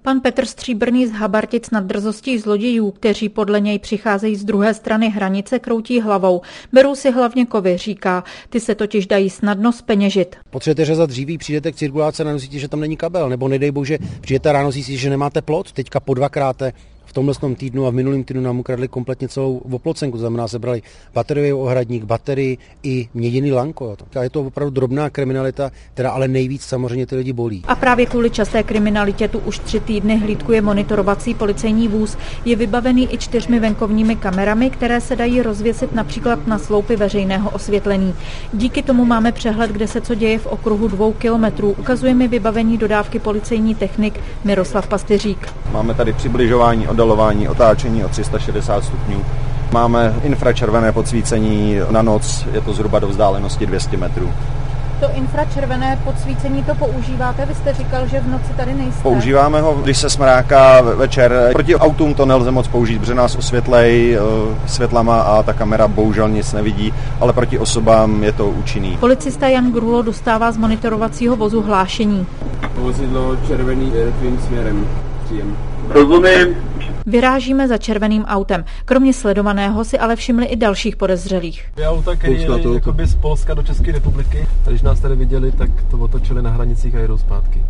Pan Petr Stříbrný z Habartic nad drzostí zlodějů, kteří podle něj přicházejí z druhé strany hranice, kroutí hlavou. Berou si hlavně kovy, říká. Ty se totiž dají snadno zpeněžit. Potřebujete řezat dříví, přijdete k cirkulaci a ráno zjistíte, že tam není kabel, nebo nedej bože, přijdete ráno zjistíte, že nemáte plot. Teďka po dvakrát v tomhle týdnu a v minulém týdnu nám ukradli kompletně celou oplocenku, to znamená, sebrali bateriový ohradník, baterii i měděný lanko. A je to opravdu drobná kriminalita, která ale nejvíc samozřejmě ty lidi bolí. A právě kvůli časté kriminalitě tu už 3 týdny hlídkuje monitorovací policejní vůz. Je vybavený i 4 venkovními kamerami, které se dají rozvěsit například na sloupy veřejného osvětlení. Díky tomu máme přehled, kde se co děje v okruhu 2 kilometrů. Ukazuje mi vybavení dodávky policejní technik Miroslav Pastyřík. Máme tady přibližování, oddalování, otáčení o 360 stupňů. Máme infračervené podsvícení na noc, je to zhruba do vzdálenosti 200 metrů. To infračervené podsvícení to používáte? Vy jste říkal, že v noci tady nejste. Používáme ho, když se smráká večer. Proti autům to nelze moc použít, protože nás osvětlej světlama a ta kamera bohužel nic nevidí, ale proti osobám je to účinný. Policista Jan Grulo dostává z monitorovacího vozu hlášení. Vozidlo červený jede tvým směrem. Příjem. Rozumím. Vyrážíme za červeným autem. Kromě sledovaného si ale všimli i dalších podezřelých. Dvě auta, které jeli jakoby z Polska do České republiky. A když nás tady viděli, tak to otočili na hranicích a jedou zpátky.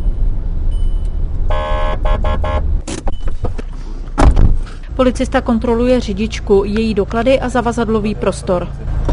Policista kontroluje řidičku, její doklady a zavazadlový prostor.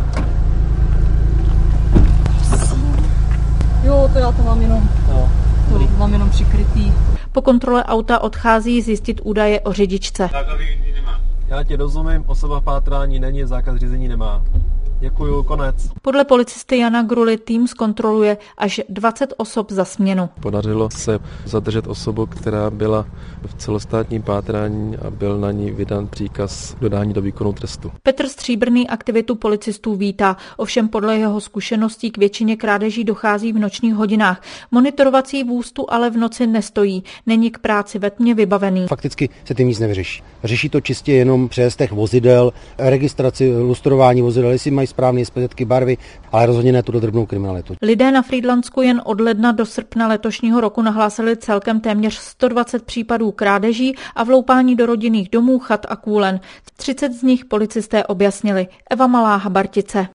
Jo, to já to mám jenom. To mám jenom přikrytý. Po kontrole auta odchází zjistit údaje o řidičce. Já ti rozumím, osoba v pátrání není, zákaz řízení nemá. Děkuju, konec. Podle policisty Jana Gruly tým zkontroluje až 20 osob za směnu. Podařilo se zadržet osobu, která byla v celostátním pátrání a byl na ní vydán příkaz dodání do výkonu trestu. Petr Stříbrný aktivitu policistů vítá, ovšem podle jeho zkušeností k většině krádeží dochází v nočních hodinách. Monitorovací vůz tu ale v noci nestojí, není k práci ve tmě vybavený. Fakticky se tím nic nevyřeší. Řeší to čistě jenom přejezdech vozidel, registraci, lustrování vozidel, jestli mají správné zpětky barvy, ale rozhodně ne tu drobnou kriminalitu. Lidé na Frýdlansku jen od ledna do srpna letošního roku nahlásili celkem téměř 120 případů krádeží a vloupání do rodinných domů, chat a kůlen. 30 z nich policisté objasnili. Eva Malá, Habartice.